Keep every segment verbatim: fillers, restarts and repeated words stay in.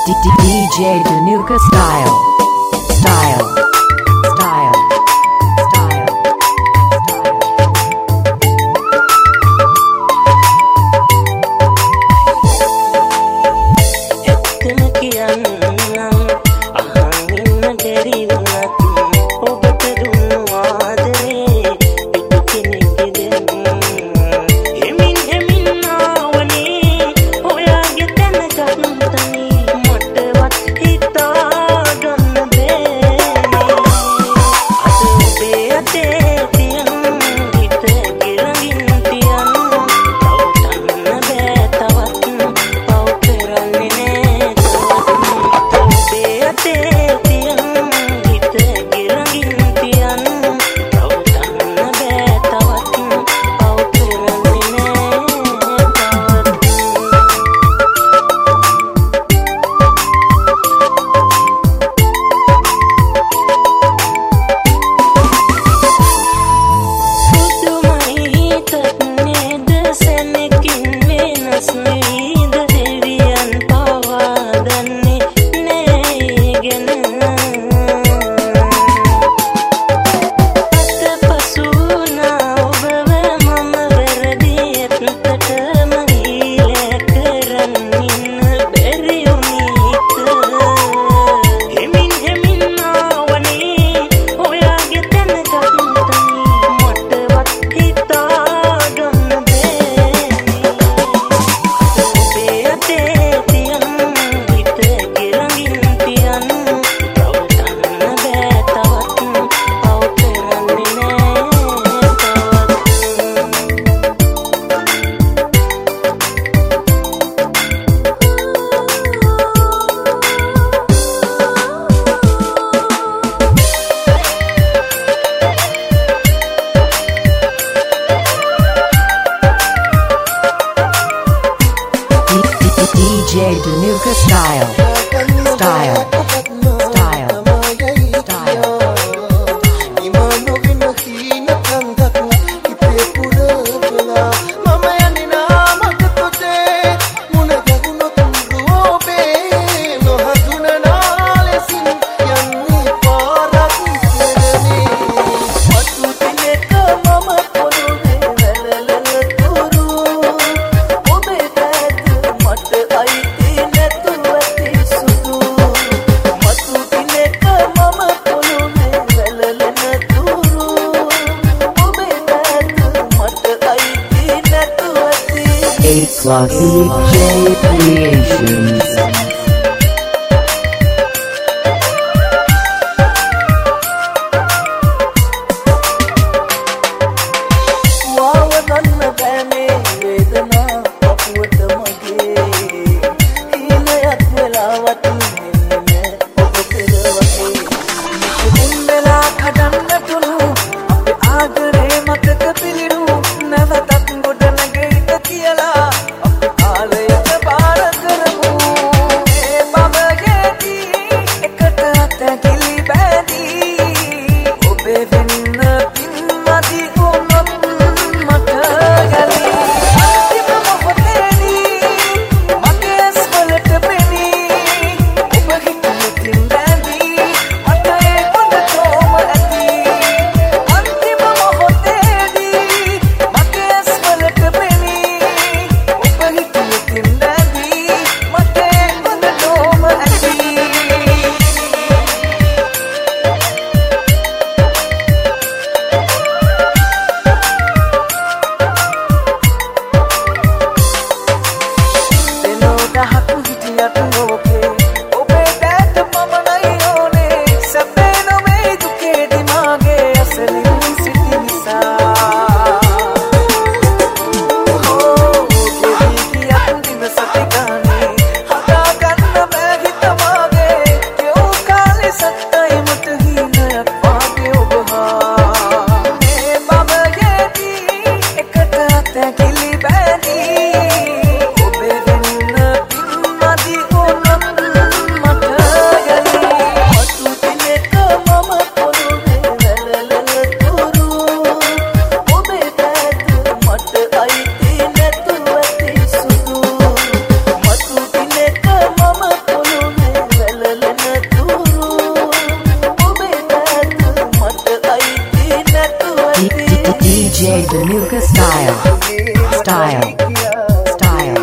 D J Danuka Style. Style. Style. Style. එක්කම කියන්නම් අහන් ඉන්න බැරි වුණත් ඔබට දුන්නු ආදරේ පිටු කෙනෙක් දෙන්න හෙමින් හෙමින් ආවනේ ඔයාගේ තැනකට තනි මටවත් හිතා ගන්න බෑනේ අද ඔබේ අතේ තියන් හිත ගිරමින් තියන් තවතන්න බෑ තවත් පව් කරන්නේ නෑ තවත් ඔබේ අතේ තියන් හිත ගිරමින් තියන් තවතන්න බෑ තවත් පව් කරන්නේ නෑ තවත් පුදුමයි තත්නේද සැනකින් වෙනස් නෙයිද දෙවියන් පවා දන්නේ නෑ ගැන අතපසු වුණා ඔබව මම වැරදි ඇත්තටම හීලෑ කරන් ඉන්න බැරි වුණීත හෙමින් හෙමින් ආවනේ ඔයාගේ තැනකට තනි මටවත් හිතා ගන්න බෑනේ ඔබේ අතේ තියන් හිත ගිරමින් තියන් තවතන්න බෑ තවත් පව් කරන්නේ නෑ D J Danuka Style. Style. Style. Style. Eight Flossy J Creations. Danuka style. Style. Style.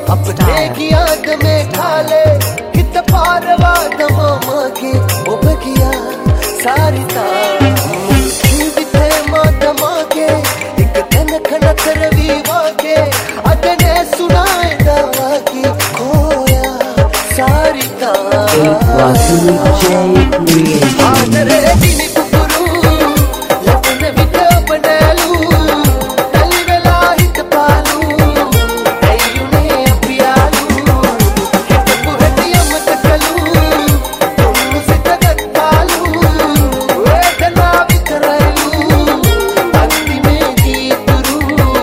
अपने की याद में खाले कित पारवा दमा के उबकिया सारी तार मादमा के एक तन खन करवी वाके अदने सुनाए दवा की खोया सारी तार आदरे दिनी कुकुरू लपन वित बनलू तली वेला हित पालू अयुने अपियालू हित पुहतियम तकलू तुम सित गत्तालू वेदना वितरलू अंति में गीतरू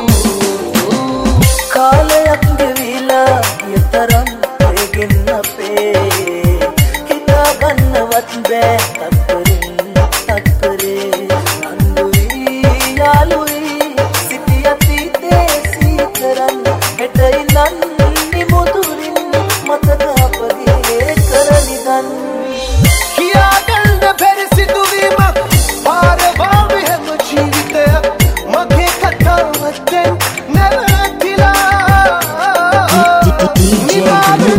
काले अंगवीला यतरम तेगिन्न पे हिता गन्नवत बे तकरिन तकरे अंदुई यालुई सिटियती तेसी करन हेटई नन्नी मुदुरिन मतद अपगे करनिदन किया गल्द फेर सिदुवीम पारवा विहम जीवितයක් මගේ කතාවත්ෙන් නැවතිලා නිවාඩු